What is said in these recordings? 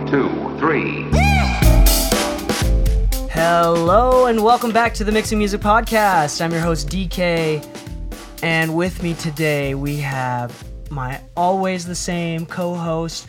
2, 3. Hello and welcome back to the Mixing Music Podcast. I'm your host DK, and with me today we have my always the same co-host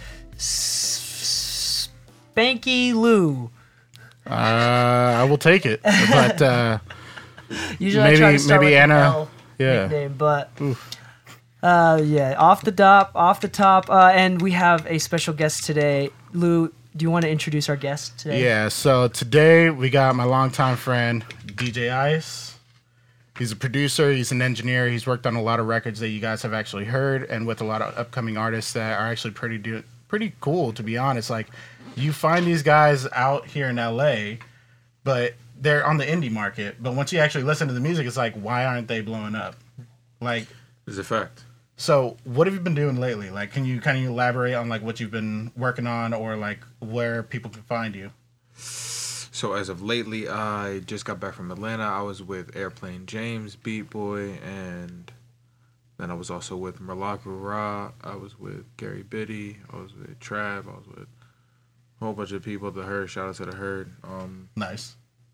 Spanky Lou. I will take it, but usually I try to start with Anna, an L nickname, but off the top, and we have a special guest today. Lou, do you want to introduce our guest today? Yeah, so today we got my longtime friend, DJ Ice. He's a producer, he's an engineer, he's worked on a lot of records that you guys have actually heard, and with a lot of upcoming artists that are actually pretty cool, to be honest. Like, you find these guys out here in LA, but they're on the indie market, but once you actually listen to the music, it's like, why aren't they blowing up? Like, it's a fact. So, what have you been doing lately? Like, can you kind of elaborate on like what you've been working on, or like where people can find you? So, as of lately, I just got back from Atlanta. I was with Airplane James, Beat Boy, and then I was also with Murlaku Ra. I was with Gary Biddy. I was with Trav. I was with a whole bunch of people. The Herd. Shout out to the Herd. Nice.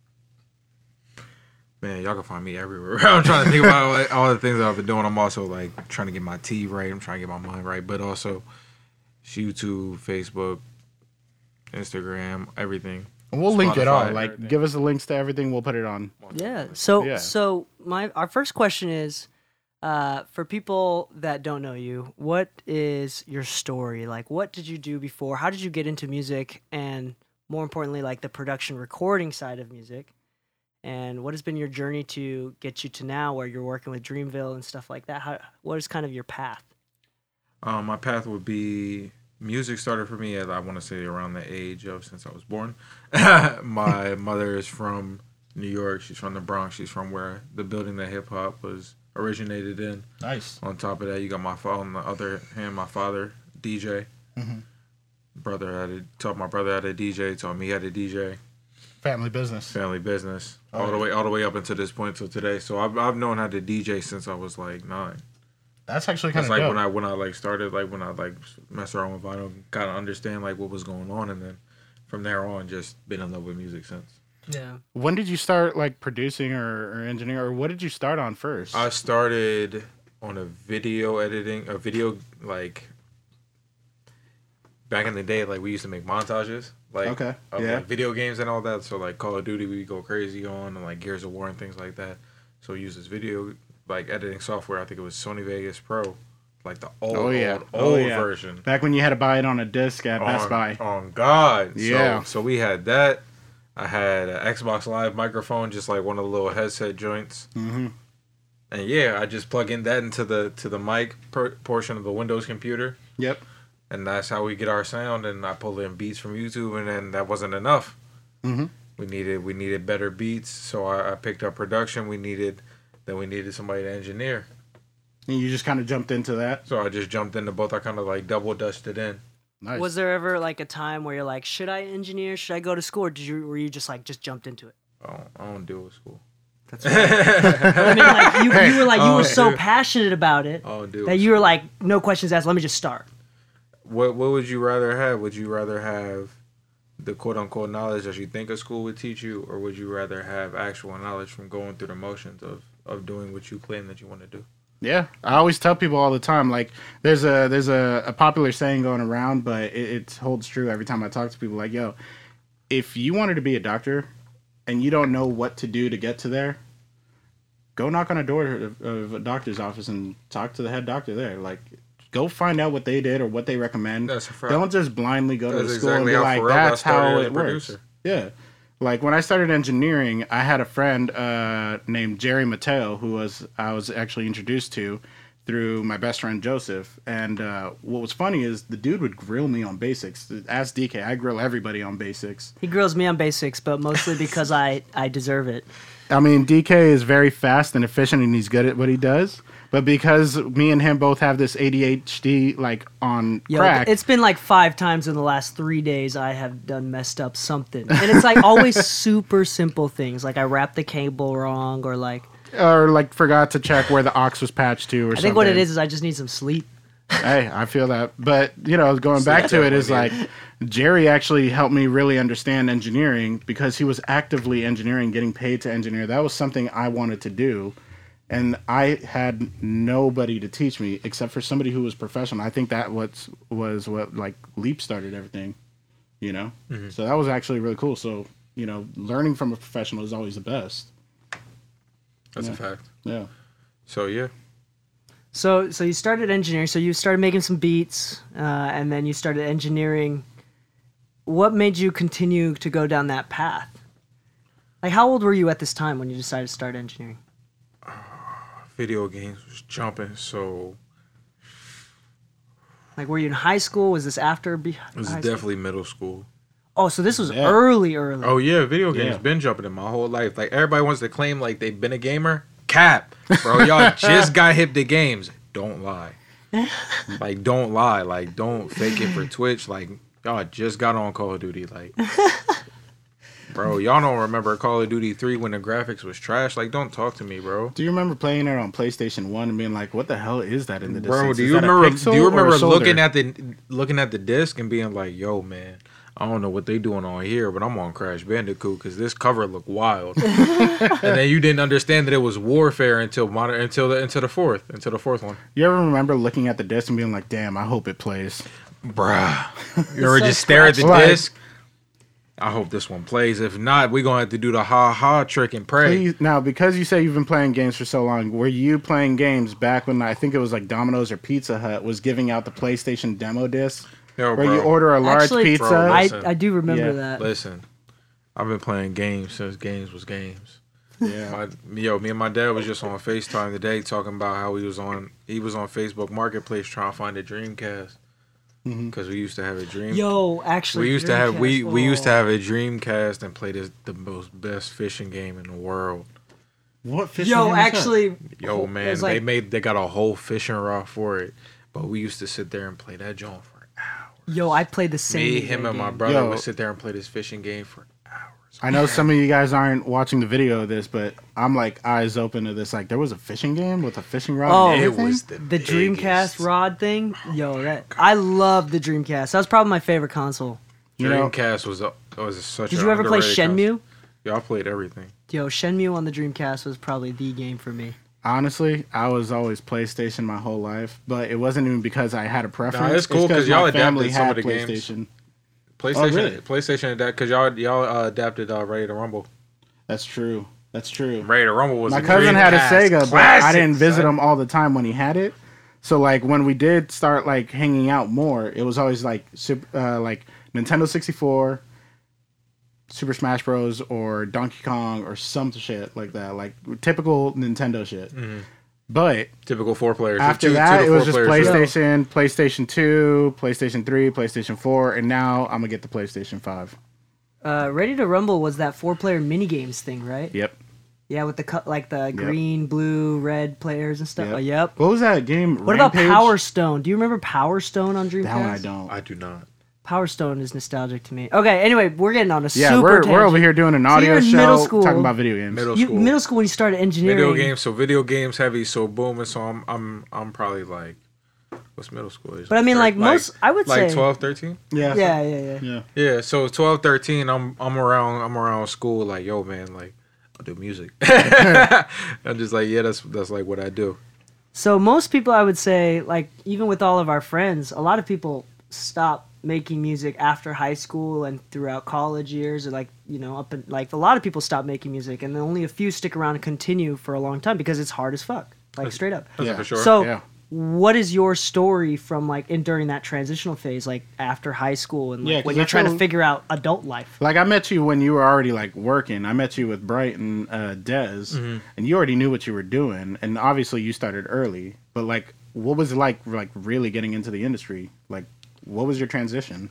Man, y'all can find me everywhere. I'm trying to think about like, all the things that I've been doing. I'm also like trying to get my tea right. I'm trying to get my mind right, but also YouTube, Facebook, Instagram, everything. And we'll link it all. Like, everything. give us the links to everything. We'll put it on. Yeah. So our first question is, for people that don't know you, what is your story? Like, what did you do before? How did you get into music? And more importantly, like the production recording side of music. And what has been your journey to get you to now where you're working with Dreamville and stuff like that? What is kind of your path? My path would be music started for me at, I want to say, around the age of since I was born. My mother is from New York. She's from the Bronx. She's from where the building that hip hop was originated in. Nice. On top of that, you got my father. On the other hand, my father, DJ. Mm-hmm. Taught my brother how to DJ. Taught me how to DJ. Family business. All the way up until this point till today. So I've known how to DJ since I was like 9. That's actually kind That's of like dope. when I like started, like when I like messed around with vinyl, kind of understand like what was going on, and then from there on, just been in love with music since. Yeah. When did you start like producing or engineering, or what did you start on first? I started on a video like back in the day, like we used to make montages, like of like video games and all that. So like Call of Duty, we go crazy on, and like Gears of War and things like that. So we use this video like editing software. I think it was Sony Vegas Pro, like the old version. Back when you had to buy it on a disc at Best Buy. On God, yeah. So we had that. I had an Xbox Live microphone, just like one of the little headset joints. Mm-hmm. And yeah, I just plug in that into the mic portion of the Windows computer. Yep. And that's how we get our sound. And I pull in beats from YouTube, and then that wasn't enough. Mm-hmm. We needed better beats, so I picked up production. We needed somebody to engineer. And you just kind of jumped into that? So I just jumped into both. I kind of like double dusted in. Nice. Was there ever like a time where you're like, should I engineer? Should I go to school? Or were you just jumped into it? I don't deal with school. That's right. I mean, like you were so passionate about it that you were like, no questions asked. Let me just start. What would you rather have? Would you rather have the quote unquote knowledge that you think a school would teach you, or would you rather have actual knowledge from going through the motions of doing what you claim that you want to do? Yeah, I always tell people all the time, like, there's a popular saying going around, but it holds true every time I talk to people. Like, yo, if you wanted to be a doctor and you don't know what to do to get to there, go knock on a door of a doctor's office and talk to the head doctor there. Like, go find out what they did or what they recommend. That's a fact. Don't just blindly go to the school exactly and be like, that's how it works. Producer. Yeah. Like, when I started engineering, I had a friend named Jerry Mateo, I was actually introduced to through my best friend Joseph. And what was funny is the dude would grill me on basics. Ask DK, I grill everybody on basics. He grills me on basics, but mostly because I deserve it. I mean, DK is very fast and efficient, and he's good at what he does. But because me and him both have this ADHD, like, on crack. It's been like 5 times in the last 3 days I have messed up something. And it's like always super simple things. Like I wrapped the cable wrong or like forgot to check where the aux was patched to or something. I think what it is I just need some sleep. Hey, I feel that. But, going back to it is like Jerry actually helped me really understand engineering because he was actively engineering, getting paid to engineer. That was something I wanted to do. And I had nobody to teach me except for somebody who was professional. I think that was what like Leap started everything, Mm-hmm. So that was actually really cool. So, learning from a professional is always the best. That's a fact. Yeah. So, yeah. So you started engineering. So you started making some beats, and then you started engineering. What made you continue to go down that path? Like, how old were you at this time when you decided to start engineering? Video games was jumping, so... Like, were you in high school? Was this after It was definitely middle school. Oh, so this was early. Oh, yeah, video games been jumping in my whole life. Like, everybody wants to claim, like, they've been a gamer. Cap. Bro, y'all just got hip to games. Don't lie. Like, don't lie. Like, don't fake it for Twitch. Like, y'all just got on Call of Duty. Like... Bro, y'all don't remember Call of Duty 3 when the graphics was trash? Like, don't talk to me, bro. Do you remember playing it on PlayStation 1 and being like, what the hell is that in the distance? Bro, do you remember looking at the disc and being like, yo, man, I don't know what they doing on here, but I'm on Crash Bandicoot because this cover looked wild. And then you didn't understand that it was Warfare until the fourth one. You ever remember looking at the disc and being like, damn, I hope it plays? Bruh. You ever just stare at the disc? I hope this one plays. If not, we're going to have to do the ha-ha trick and pray. Please, now, because you say you've been playing games for so long, were you playing games back when I think it was like Domino's or Pizza Hut was giving out the PlayStation demo disc? Yo, where you order a large pizza? Bro, I do remember that. Listen, I've been playing games since games was games. Yeah. Me and my dad was just on FaceTime today talking about how he was on Facebook Marketplace trying to find a Dreamcast. Because we used to have a dream. Yo, actually, we used to have we used to have a Dreamcast and play the most best fishing game in the world. What fishing game? Yo, man, like, they got a whole fishing rod for it, but we used to sit there and play that joint for hours. Yo, I played the same. Me, him, and my brother would sit there and play this fishing game for hours. I know some of you guys aren't watching the video of this, but I'm like eyes open to this. Like, there was a fishing game with a fishing rod. Oh, and it was the Dreamcast rod thing. Yo, I love the Dreamcast. That was probably my favorite console. Dreamcast was such. Did you ever play Shenmue? Yeah, I played everything. Yo, Shenmue on the Dreamcast was probably the game for me. Honestly, I was always PlayStation my whole life, but it wasn't even because I had a preference. Nah, it's cool because y'all adapted some of the PlayStation. Games. PlayStation adapted because y'all adapted Ready to Rumble. That's true. Ready to Rumble was my cousin had a Sega, but I didn't visit him all the time when he had it. So like when we did start like hanging out more, it was always like Nintendo 64, Super Smash Bros. Or Donkey Kong or some shit like that, like typical Nintendo shit. Mm-hmm. But typical 4-player. After that, it was just PlayStation, PlayStation 2, PlayStation 3, PlayStation 4, and now I'm gonna get the PlayStation 5. Ready to Rumble was that 4-player minigames thing, right? Yep. Yeah, with the green, blue, red players and stuff. Yep. What was that game? What about Power Stone? Do you remember Power Stone on Dreamcast? That one I don't. I do not. Power Stone is nostalgic to me. Okay, anyway, we're getting on a super tangent. We're over here doing an audio show talking about video games. Middle school when you started engineering. Video games heavy, so booming. So I'm probably like, what's middle school age? But I mean, like most, I would say like 12, 13. Yeah. So 12, 13, I'm around school. Like, yo, man, like I do music. I'm just like, yeah, that's like what I do. So most people, I would say, like even with all of our friends, a lot of people stop making music after high school and throughout college years, or like a lot of people stop making music, and then only a few stick around and continue for a long time because it's hard as fuck, like straight up. Yeah, for sure. So what is your story from like during that transitional phase, like after high school and like, when you're trying to figure out adult life? Like I met you when you were already like working. I met you with Bright and Dez, and you already knew what you were doing, and obviously you started early. But like, what was it like really getting into the industry? Like, what was your transition?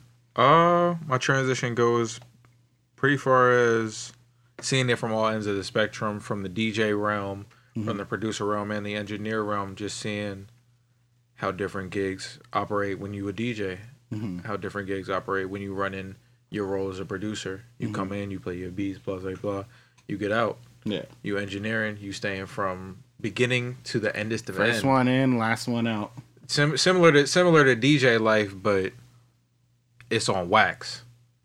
My transition goes pretty far as seeing it from all ends of the spectrum, from the DJ realm, from the producer realm, and the engineer realm. Just seeing how different gigs operate when you a DJ, how different gigs operate when you run in your role as a producer. You come in, you play your beats, blah blah blah. You get out. Yeah. You engineering. You staying from beginning to the end. First one in, last one out. similar to DJ life, but it's on wax.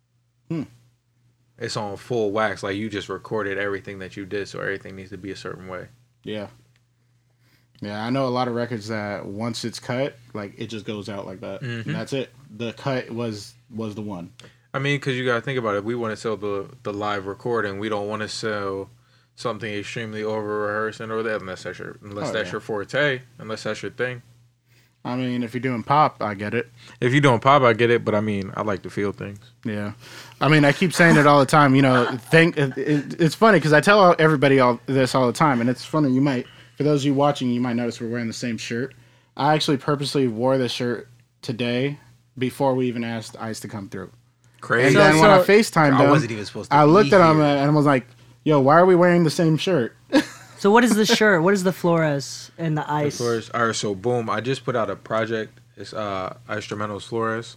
It's on full wax. Like, you just recorded everything that you did, so everything needs to be a certain way. Yeah. Yeah, I know a lot of records that once it's cut, like, it just goes out like that. And that's it. The cut was the one. I mean, because you got to think about it. We want to sell the live recording. We don't want to sell something extremely over-rehearsed and or that, unless that's your forte, unless that's your thing. I mean, if you're doing pop, I get it. If you're doing pop, I get it, but I mean, I like to feel things. Yeah. I mean, I keep saying it all the time, you know, it's funny because I tell everybody this all the time, and it's funny, for those of you watching, you might notice we're wearing the same shirt. I actually purposely wore this shirt today before we even asked Ice to come through. Crazy. And then when I FaceTimed him, I wasn't even supposed to I looked be at him here. and I was like, yo, why are we wearing the same shirt? So what is the shirt? What is the Flores and the Ice? Flores. All right, so boom, I just put out a project. It's Instrumentals Flores.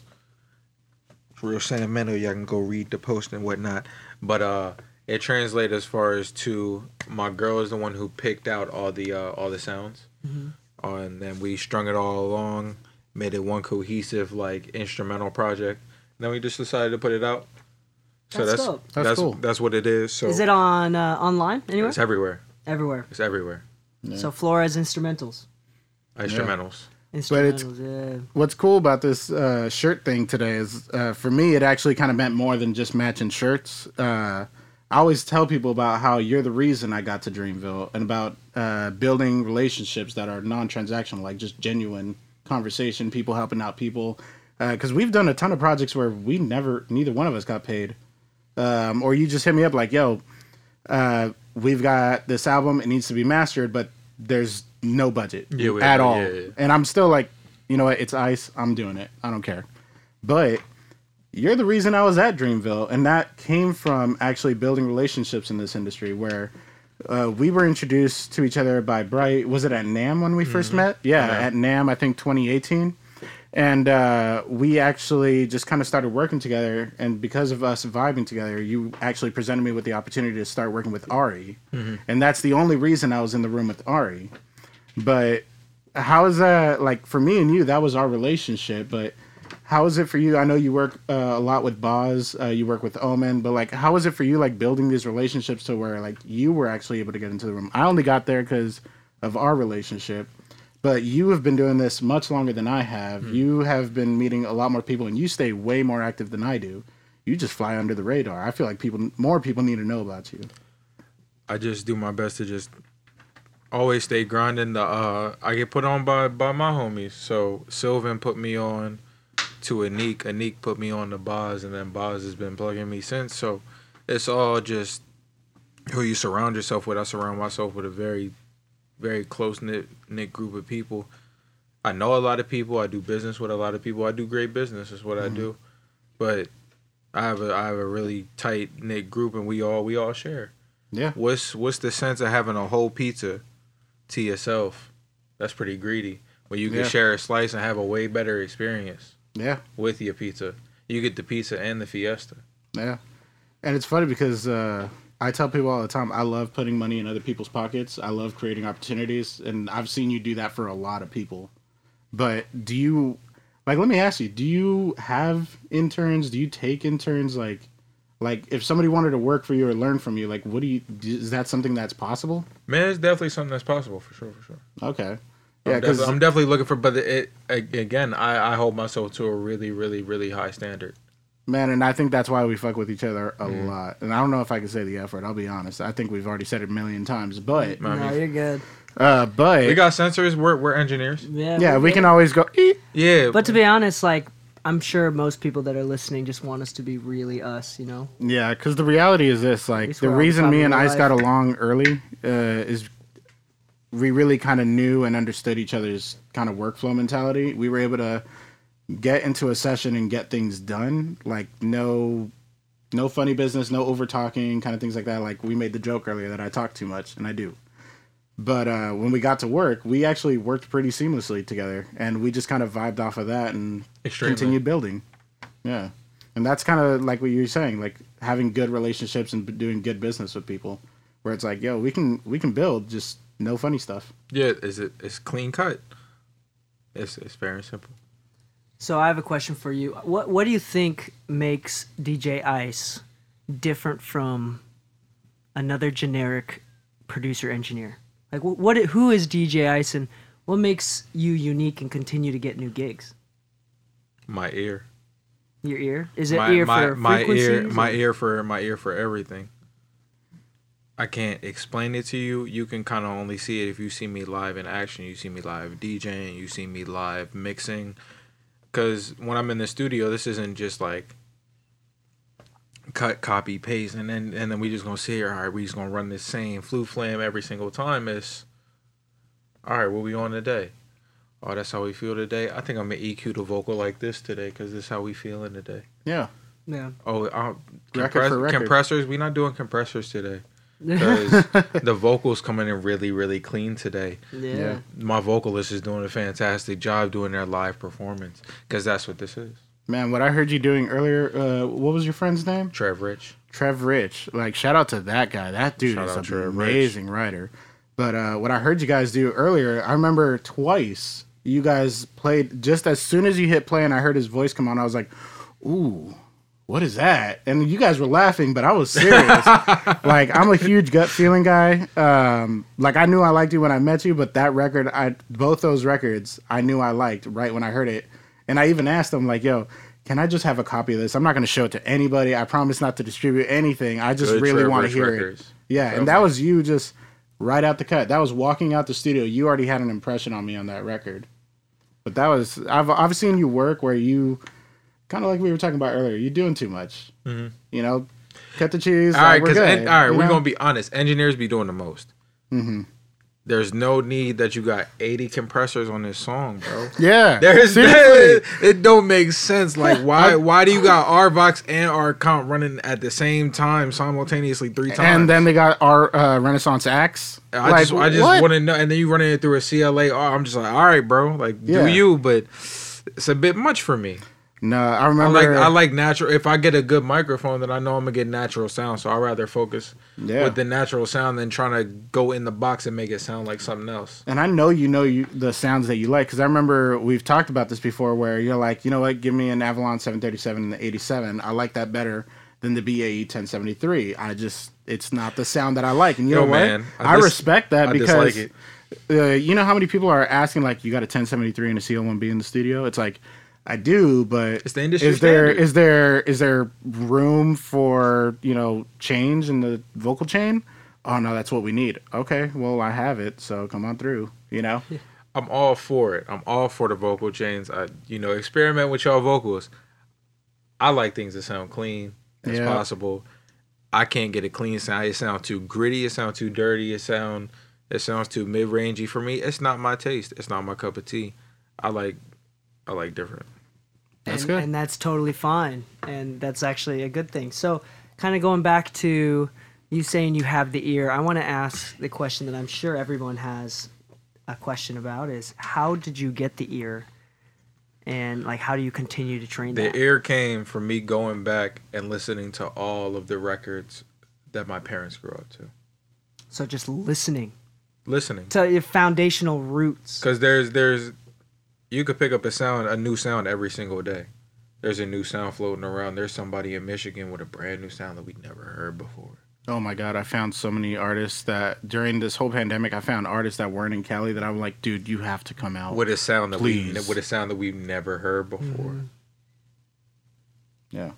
It's real sentimental. Y'all can go read the post and whatnot. But it translates as far as to my girl is the one who picked out all the sounds, and then we strung it all along, made it one cohesive like instrumental project. And then we just decided to put it out. So That's dope. That's cool. That's what it is. So Is it on online anywhere? It's everywhere. Everywhere. It's everywhere. Yeah. So Flores Instrumentals. Instrumentals. Instrumentals, yeah. What's cool about this shirt thing today is, for me, it actually kind of meant more than just matching shirts. I always tell people about how you're the reason I got to Dreamville and about building relationships that are non-transactional, like just genuine conversation, people helping out people. Because we've done a ton of projects where neither one of us got paid. Or you just hit me up like, yo, we've got this album, it needs to be mastered, but there's no budget at all. Yeah. And I'm still like, you know what, it's Ice, I'm doing it. I don't care. But you're the reason I was at Dreamville, and that came from actually building relationships in this industry where we were introduced to each other by Bright. Was it at NAMM when we first met? Yeah, at NAMM, I think 2018. And we actually just kind of started working together. And because of us vibing together, you actually presented me with the opportunity to start working with Ari. And that's the only reason I was in the room with Ari. But how is that, like, for me and you, that was our relationship. But how is it for you? I know you work a lot with Boz, you work with Omen. But, like, how is it for you, like, building these relationships to where, like, you were actually able to get into the room? I only got there because of our relationship. But you have been doing this much longer than I have. You have been meeting a lot more people, and you stay way more active than I do. You just fly under the radar. I feel like more people need to know about you. I just do my best to just always stay grinding. I get put on by my homies. So Sylvan put me on to Anik. Anik put me on to Boz, and then Boz has been plugging me since. So it's all just who you surround yourself with. I surround myself with a very, very close-knit group of people. I know a lot of people. I do business with a lot of people. I do great business. Is what I do. But I have a really tight-knit group, and we all share. Yeah. What's the sense of having a whole pizza to yourself? That's pretty greedy. When you can share a slice and have a way better experience. Yeah. With your pizza. You get the pizza and the Fiesta. Yeah. And it's funny because I tell people all the time, I love putting money in other people's pockets. I love creating opportunities. And I've seen you do that for a lot of people. But do you, like, let me ask you, do you have interns? Do you take interns? Like if somebody wanted to work for you or learn from you, like, is that something that's possible? Man, it's definitely something that's possible, for sure. Okay. Yeah, I'm definitely looking for, but I hold myself to a really, really, really high standard. Man, and I think that's why we fuck with each other a lot. And I don't know if I can say the F word, I'll be honest. I think we've already said it a million times, but... No, you're good. But... We got sensors, we're engineers. Yeah, we can always go... Eep. Yeah. But to be honest, like, I'm sure most people that are listening just want us to be really us, you know? Yeah, because the reality is this, like, the reason me and Ice got along early is we really kind of knew and understood each other's kind of workflow mentality. We were able to get into a session and get things done, like no funny business, no over talking, kind of things like that. Like, we made the joke earlier that I talk too much, and I do. But when we got to work, we actually worked pretty seamlessly together, and we just kind of vibed off of that and continued building. Yeah. And that's kind of like what you're saying, like having good relationships and doing good business with people, where it's like, yo, we can build, just no funny stuff. Yeah, it's clean cut. It's fair and simple. So I have a question for you. What do you think makes DJ Ice different from another generic producer engineer? Like who is DJ Ice and what makes you unique and continue to get new gigs? My ear. Your ear? Is it ear for frequencies? My ear for everything. I can't explain it to you. You can kind of only see it if you see me live in action. You see me live DJing. You see me live mixing. Because when I'm in the studio, this isn't just like cut, copy, paste, and then we just gonna sit here. All right, we just gonna run this same flu flam every single time. It's all right. What we on today? Oh, that's how we feel today. I think I'm gonna EQ the vocal like this today because this is how we feeling today. Yeah. Yeah. Oh, record for record. Compressors. We not doing compressors today. Because the vocals coming in really, really clean today. Yeah. My vocalist is doing a fantastic job doing their live performance. Because that's what this is. Man, what I heard you doing earlier, what was your friend's name? Trev Rich. Trev Rich. Like, shout out to that guy. That dude is an amazing writer. But what I heard you guys do earlier, I remember twice you guys played, just as soon as you hit play and I heard his voice come on, I was like, ooh. What is that? And you guys were laughing, but I was serious. Like, I'm a huge gut feeling guy. Like, I knew I liked you when I met you, but that record, both those records, I knew I liked right when I heard it. And I even asked them, like, yo, can I just have a copy of this? I'm not going to show it to anybody. I promise not to distribute anything. I just really want to hear it. Yeah, and that was you just right out the cut. That was walking out the studio. You already had an impression on me on that record. But that was, I've seen you work where you... Kind of like we were talking about earlier. You're doing too much. Mm-hmm. You know, cut the cheese. All right, we're good. All right, we're going to be honest. Engineers be doing the most. Mm-hmm. There's no need that you got 80 compressors on this song, bro. Yeah. It don't make sense. Like, why do you got RVox and RComp running at the same time simultaneously 3 times? And then they got our Renaissance Axe. I just want to know. And then you running it through a CLA. I'm just like, all right, bro. Like, do you? But it's a bit much for me. No, I remember. I like natural. If I get a good microphone, then I know I'm gonna get natural sound. So I'd rather focus with the natural sound than trying to go in the box and make it sound like something else. And I know the sounds that you like, because I remember we've talked about this before, where you're like, you know what, give me an Avalon 737 and the 87. I like that better than the BAE 1073. It's not the sound that I like. And you know what? Man, I respect that because you know how many people are asking, like, you got a 1073 and a CL1B in the studio? It's like, I do, but it's the industry standard. Is there room for, change in the vocal chain? Oh no, that's what we need. Okay, well, I have it, so come on through. I'm all for it. I'm all for the vocal chains. Experiment with y'all vocals. I like things that sound clean as possible. I can't get a clean sound. It sounds too gritty. It sounds too dirty. It sounds too mid-rangey for me. It's not my taste. It's not my cup of tea. I like different. That's good. And that's totally fine. And that's actually a good thing. So kind of going back to you saying you have the ear, I want to ask the question that I'm sure everyone has a question about is, how did you get the ear? And like, how do you continue to train that? The ear came from me going back and listening to all of the records that my parents grew up to. So just listening to your foundational roots. Because there's you could pick up a new sound every single day. There's a new sound floating around. There's somebody in Michigan with a brand new sound that we never heard before. Oh my God, I found so many artists that during this whole pandemic, I found artists that weren't in Cali that I'm like, dude, you have to come out with a sound that please. we've never heard before. Mm-hmm. Yeah.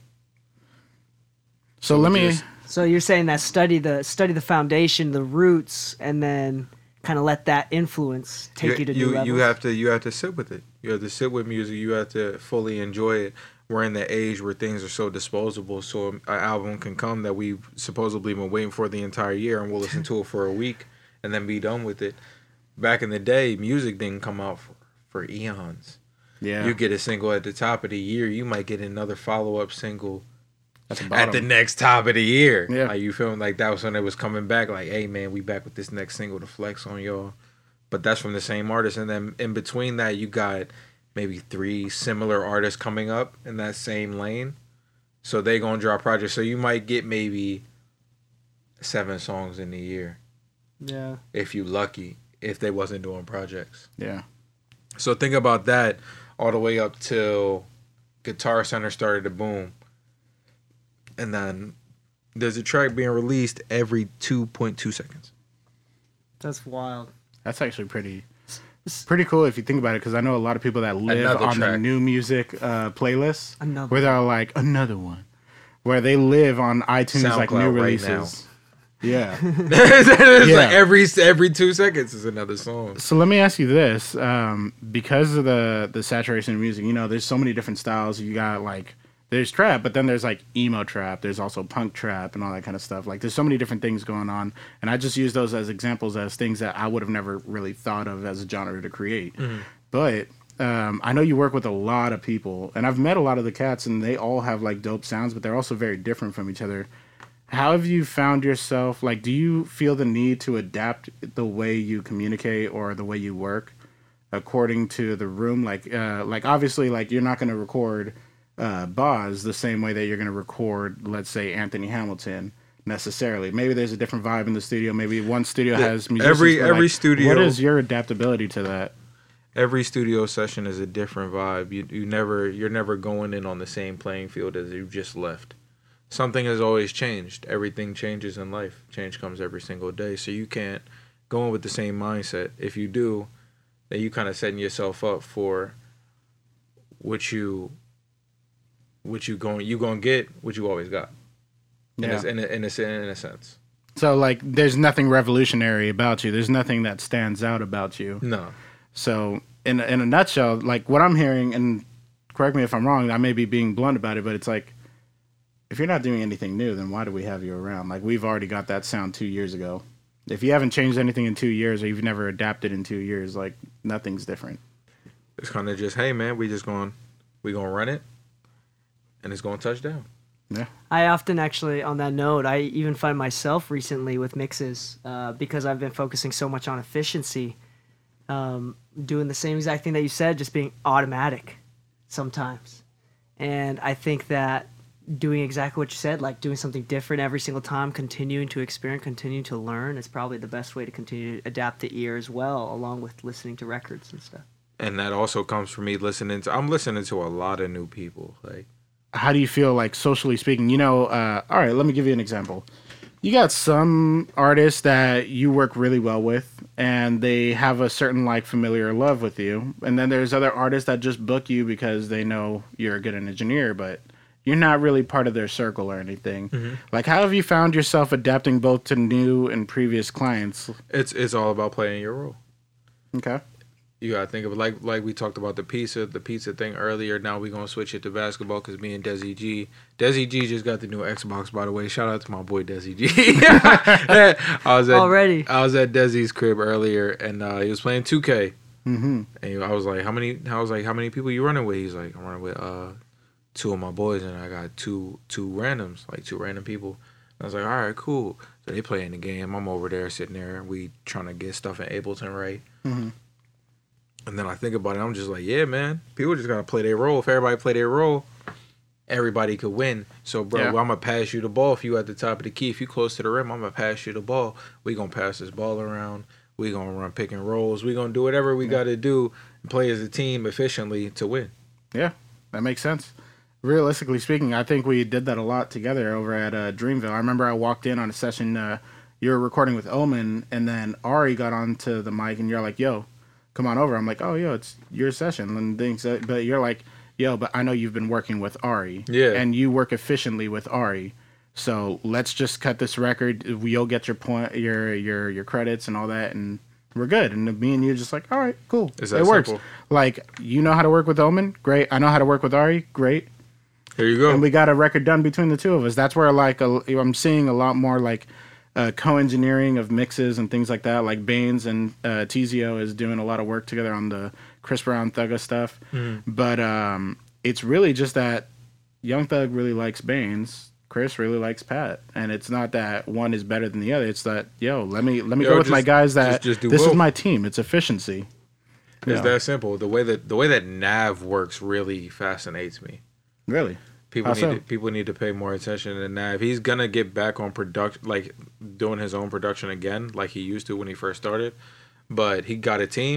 So you're saying that study the foundation, the roots, and then kind of let that influence take you to new levels. You have to sit with it. You have to sit with music. You have to fully enjoy it. We're in the age where things are so disposable. So an album can come that we've supposedly been waiting for the entire year, and we'll listen to it for a week and then be done with it. Back in the day, music didn't come out for eons. Yeah. You get a single at the top of the year, you might get another follow-up single at the next top of the year. Yeah. Like, you feel like that was when it was coming back, like, hey man, we back with this next single to flex on y'all. But that's from the same artist. And then in between that, you got maybe 3 similar artists coming up in that same lane. So they gonna drop projects. So you might get maybe 7 songs in a year. Yeah. If you lucky, if they wasn't doing projects. Yeah. So think about that all the way up till Guitar Center started to boom. And then there's a track being released every 2.2 seconds. That's wild. That's actually pretty cool if you think about it, because I know a lot of people that live Another on track. the new music playlists, Another where they're like, another one, where they live on iTunes like new SoundCloud right releases. Yeah. It's Yeah. like every 2 seconds is another song. So let me ask you this: because of the saturation of music, there's so many different styles. You got like there's trap, but then there's like emo trap. There's also punk trap and all that kind of stuff. Like there's so many different things going on, and I just use those as examples as things that I would have never really thought of as a genre to create. But I know you work with a lot of people, and I've met a lot of the cats, and they all have like dope sounds, but they're also very different from each other. How have you found yourself, like, do you feel the need to adapt the way you communicate or the way you work according to the room? Like obviously, like, you're not going to record Boz the same way that you're going to record, let's say, Anthony Hamilton necessarily. Maybe there's a different vibe in the studio. Maybe one studio has musicians. Every studio. What is your adaptability to that? Every studio session is a different vibe. You're never going in on the same playing field as you just left. Something has always changed. Everything changes in life. Change comes every single day. So you can't go in with the same mindset. If you do, then you kind of setting yourself up for what you gonna get what you always got. Yeah. In a sense. So, like, there's nothing revolutionary about you. There's nothing that stands out about you. No. So, in a nutshell, like, what I'm hearing, and correct me if I'm wrong, I may be being blunt about it, but it's like, if you're not doing anything new, then why do we have you around? Like, we've already got that sound 2 years ago. If you haven't changed anything in 2 years, or you've never adapted in 2 years, like, nothing's different. It's kind of just, hey, man, we gonna run it, and it's gonna touch down. Yeah. I often actually, on that note, I even find myself recently with mixes because I've been focusing so much on efficiency, doing the same exact thing that you said, just being automatic sometimes. And I think that doing exactly what you said, like doing something different every single time, continuing to experiment, continuing to learn, is probably the best way to continue to adapt the ear as well, along with listening to records and stuff. And that also comes from me I'm listening to a lot of new people. Like, How do you feel, like, socially speaking? All right, let me give you an example. You got some artists that you work really well with, and they have a certain, like, familiar love with you. And then there's other artists that just book you because they know you're a good engineer, but you're not really part of their circle or anything. Mm-hmm. Like, how have you found yourself adapting both to new and previous clients? it's all about playing your role. Okay. You gotta think of it like we talked about the pizza thing earlier. Now we're gonna switch it to basketball because me and Desi G just got the new Xbox, by the way. Shout out to my boy Desi G. I was at Desi's crib earlier, and he was playing 2K. Mm-hmm. And I was like, how many people you running with? He's like, I'm running with two of my boys, and I got two randoms, like two random people. And I was like, all right, cool. So they playing the game. I'm over there sitting there, and we trying to get stuff in Ableton right. Mm-hmm. And then I think about it, I'm just like, yeah, man, people just gotta play their role. If everybody play their role, everybody could win. So, bro, I'm gonna pass you the ball. If you at the top of the key, if you close to the rim, I'm gonna pass you the ball. We gonna pass this ball around. We gonna run pick and rolls. We gonna do whatever we gotta do and play as a team efficiently to win. Yeah, that makes sense. Realistically speaking, I think we did that a lot together over at Dreamville. I remember I walked in on a session, you were recording with Omen, and then Ari got onto the mic, and you're like, yo, come on over. I'm like, oh, yo, it's your session. And things, but you're like, yo, but I know you've been working with Ari. Yeah. And you work efficiently with Ari. So let's just cut this record. You'll get your point, your credits and all that, and we're good. And me and you just like, all right, cool. Is that it works. simple? Like, you know how to work with Omen? Great. I know how to work with Ari? Great. Here you go. And we got a record done between the two of us. That's where, like, I'm seeing a lot more, like, co-engineering of mixes and things like that. Like, Baines and Tizio is doing a lot of work together on the Chris Brown Thugga stuff. But it's really just that Young Thug really likes Baines. Chris really likes Pat. And it's not that one is better than the other. It's that, let me go with my guys that just do this both. is my team. It's efficiency. It's that simple. The way that Nav works really fascinates me. Really? People need to pay more attention to Nav. He's gonna get back on production, like doing his own production again, like he used to when he first started. But he got a team.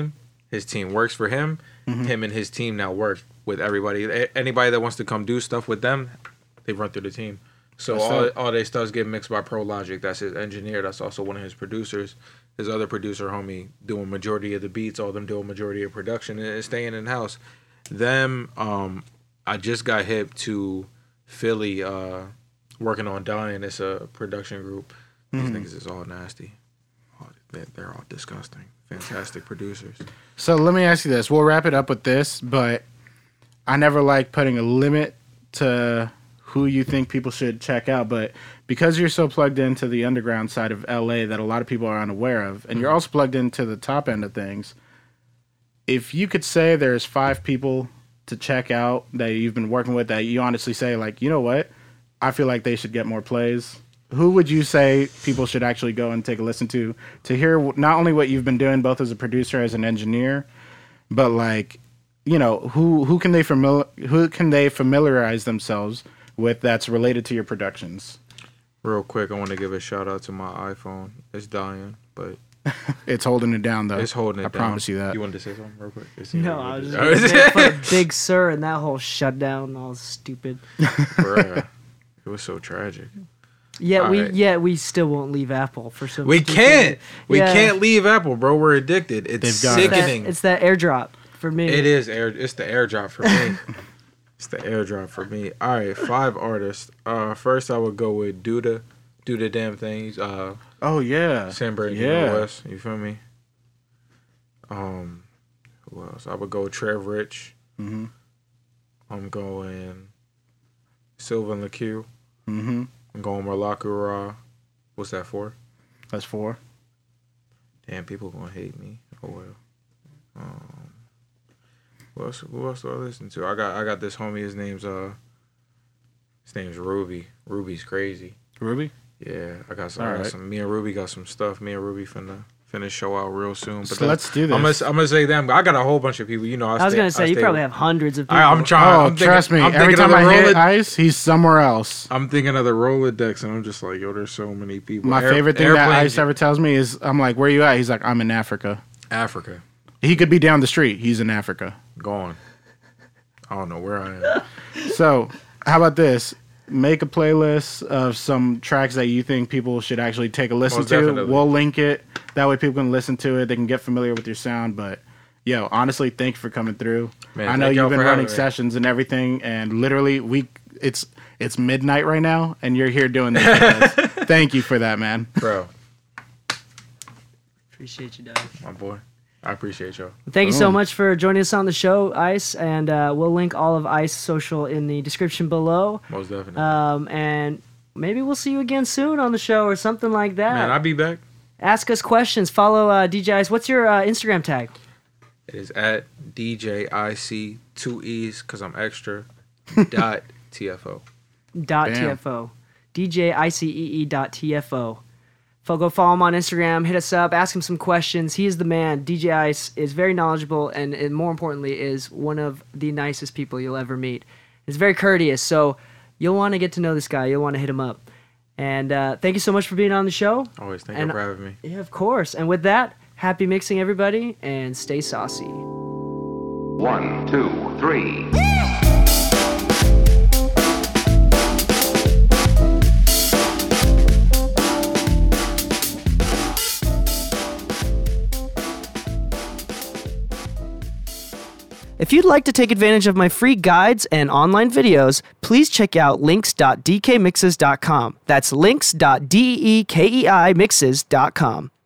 His team works for him. Him and his team now work with everybody. Anybody that wants to come do stuff with them, they run through the team. So all their stuffs get mixed by Pro Logic. That's his engineer. That's also one of his producers. His other producer, homie, doing majority of the beats. All them doing majority of production and staying in house. Them, I just got hip to Philly, working on Dying. It's a production group. These niggas is all nasty. They're all disgusting. Fantastic producers. So let me ask you this. We'll wrap it up with this, but I never like putting a limit to who you think people should check out. But because you're so plugged into the underground side of LA that a lot of people are unaware of, and you're also plugged into the top end of things, if you could say there's 5 people to check out that you've been working with that you honestly say, like, you know what? I feel like they should get more plays. Who would you say people should actually go and take a listen to hear not only what you've been doing both as a producer, as an engineer, but like, you know, who can they familiarize themselves with that's related to your productions? Real quick, I want to give a shout out to my iPhone. It's dying, but it's holding it down though. It's holding it down. I promise you that. You wanted to say something real quick? No, I was just gonna put a Big Sur and that whole shutdown, all stupid. Bruh, it was so tragic. We still won't leave Apple for some. We can't. We can't leave Apple, bro. We're addicted. It's sickening. It's that AirDrop for me. It is It's the AirDrop for me. It's the AirDrop for me. All right, 5 artists. First I would go with Do the Damn Things. Oh yeah. San Bernardino West. You feel me? Who else? I would go Trev Rich. Mm-hmm. I'm going Sylvan LaCue. Mm-hmm. I'm going Morlaku Ra. What's that for? That's 4. Damn, people gonna hate me. Oh well. Who else do I listen to? I got this homie. His name's Ruby. Ruby's crazy. Ruby? Yeah, I got some. Me and Ruby got some stuff. Me and Ruby finna show out real soon. But so let's do this. I'm gonna say them. I got a whole bunch of people. You know, I was gonna say you probably have hundreds of people. I'm trying. Trust me. Every time I hit Ice, he's somewhere else. I'm thinking of the Rolodex, and I'm just like, yo, there's so many people. My favorite thing that Ice ever tells me is, I'm like, where you at? He's like, I'm in Africa. Africa. He could be down the street. He's in Africa. Gone. I don't know where I am. So, how about this? Make a playlist of some tracks that you think people should actually take a listen to. Definitely. We'll link it. That way people can listen to it. They can get familiar with your sound. But, yo, honestly, thank you for coming through. Man, I know you've been running sessions and everything. And literally, it's midnight right now, and you're here doing this. Thank you for that, man. Bro. Appreciate you, Dad. My boy. I appreciate y'all. Thank you so much for joining us on the show, Ice, and we'll link all of Ice social in the description below. Most definitely. And maybe we'll see you again soon on the show or something like that. Man, I'll be back. Ask us questions. Follow DJ Ice. What's your Instagram tag? It is at DJIC 2 E's because I'm extra. .tfo. .tfo. DJICEE.tfo. Go follow him on Instagram, hit us up, ask him some questions. He is the man. DJ Ice is very knowledgeable and more importantly is one of the nicest people you'll ever meet. He's very courteous, so you'll want to get to know this guy. You'll want to hit him up. And thank you so much for being on the show. Always. Thank you for having me. Yeah, of course. And with that, happy mixing, everybody, and stay saucy. 1, 2, 3. If you'd like to take advantage of my free guides and online videos, please check out links.dekmixes.com. That's links.dekeimixes.com.